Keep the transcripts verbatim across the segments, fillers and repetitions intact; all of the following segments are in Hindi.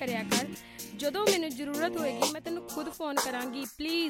करिया कर। जदों मैनू जरूरत होएगी मैं तेनू खुद फोन करांगी, प्लीज।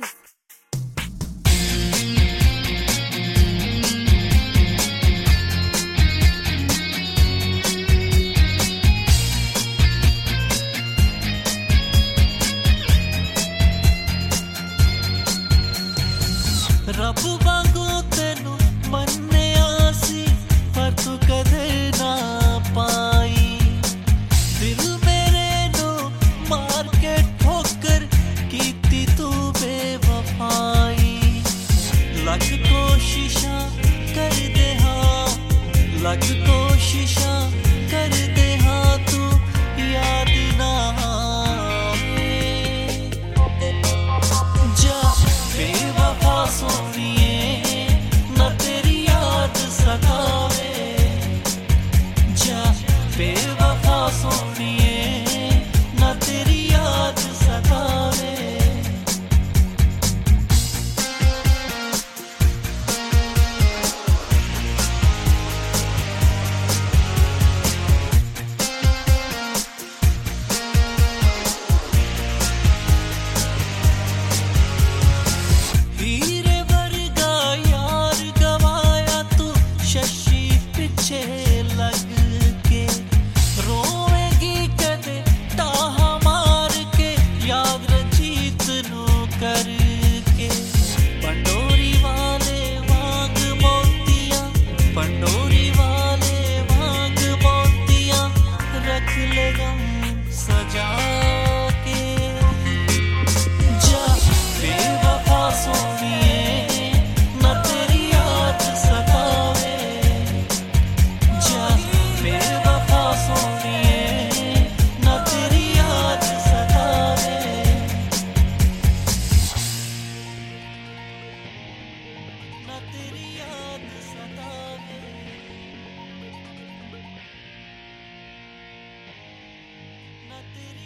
रब वांगू तेनू मन्ने आसी पर तू कदे ना पाई। दिल मेरे नो मार के ठोकर कीती तू बेवफाई। लग कोशिशां कर दे हाँ, लग कोशिशां कर दे हाँ, तू याद ना आवे। जा बेवफा सोनिए ना तेरी याद सतावे। जा बेवफा सोनिए ना तेरी याद सतावे। हीरे वर्गा यार गवाया तू शशि पीछे लग के। रोएगी कदे ताहा मार के याद रंजीत नू करके। पंडोरी वाले वांग मोतियां, पंडोरी वाले वांग मोतियां रख ले गम सजा के। जा बेवफा सोनिए ना तेरी याद सतावे। जा बेवफा सोनिए ना तेरी याद सतावे। ना तेरी याद सतावे। ना तेरी